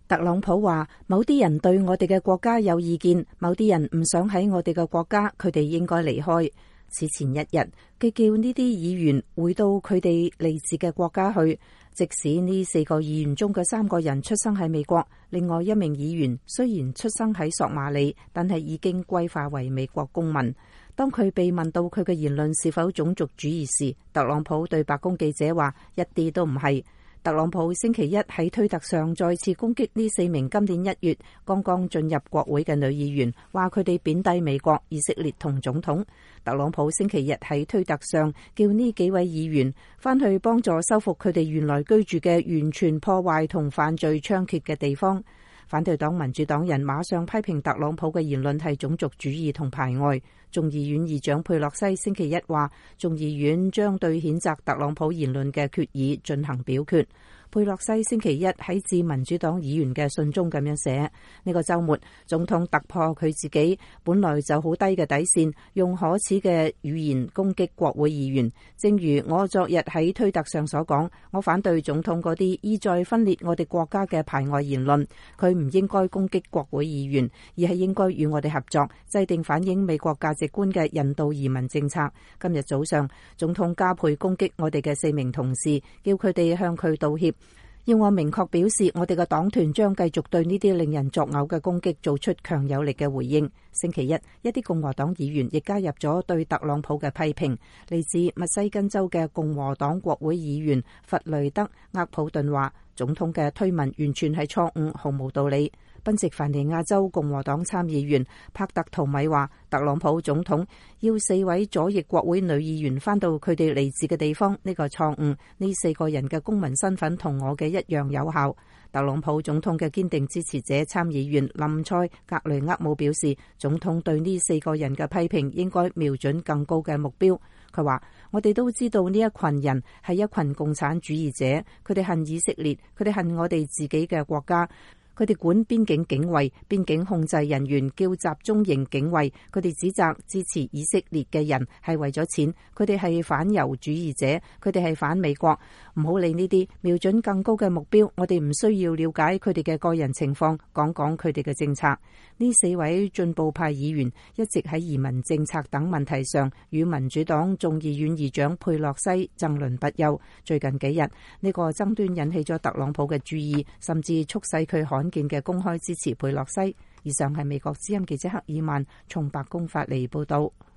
特朗普話：某啲人對我哋嘅國家有意見，某啲人唔想喺我哋嘅國家，佢哋應該離開。此前一日，佢叫呢啲議員回到佢哋嚟自嘅國家去，即使呢4個議員中嘅3個人出生喺美國，另外1名議員雖然出生喺索馬里，但係已經歸化為美國公民。當佢被問到佢嘅言論是否種族主義時，特朗普對白宮記者話：一啲都唔係。特朗普星期一喺推特上再次攻擊呢4名今年1月剛剛進入國會嘅女議員，話佢哋貶低美國、以色列同總統。特朗普星期日喺推特上叫呢幾位議員返去幫助修復佢哋原來居住嘅完全破壞同犯罪猖獗嘅地方。反對黨民主黨人馬上批評特朗普嘅言論係種族主義同排外。眾議院議長佩洛西星期一話，眾議院將對譴責特朗普言論嘅決議進行表決。佩洛西星期一喺致民主黨議員嘅信中咁樣寫：呢個週末，總統突破佢自己本來就好低嘅底線，用可恥嘅語言攻擊國會議員。正如我昨日喺推特上所講，我反對總統嗰啲意在分裂我哋國家嘅排外言論。佢唔應該攻擊國會議員，而係應該與我哋合作，制定反映美國價值觀嘅引渡移民政策。今日早上，總統加倍攻擊我哋嘅4名同事，叫佢哋向佢道歉。要我明確表示，我哋嘅黨團將繼續對呢啲令人作嘔嘅攻擊做出強有力嘅回應。星期一，一啲共和黨議員亦加入咗對特朗普嘅批評。嚟自密西根州嘅共和黨國會議員弗雷德·厄普頓話：總統嘅推文完全係錯誤，毫無道理。賓夕凡尼亞州共和黨參議員帕特圖米話：特朗普總統要4位左翼國會女議員返到佢哋嚟自嘅地方，呢個錯誤。呢4個人嘅公民身份同我嘅一樣有效。特朗普總統嘅堅定支持者參議員林塞格雷厄姆表示，總統對呢4個人嘅批評應該瞄準更高嘅目標。佢話：我哋都知道呢一群人係一群共產主義者，佢哋恨以色列，佢哋恨我哋自己嘅國家。佢哋管邊境警衛，邊境控制人員叫集中營警衛。佢哋指責支持以色列嘅人係為咗錢，佢哋係反猶主義者，佢哋係反美國。唔好理呢啲，瞄準更高嘅目標。我哋唔需要了解佢哋嘅個人情況，講講佢哋嘅政策。呢4位進步派議員一直喺移民政策等問題上與民主黨眾議院議長佩洛西爭論不休。最近幾日，呢個爭端引起咗特朗普嘅注意，甚至促使佢罕見嘅公開支持佩洛西。以上係美國之音記者克爾曼從白宮發嚟報道。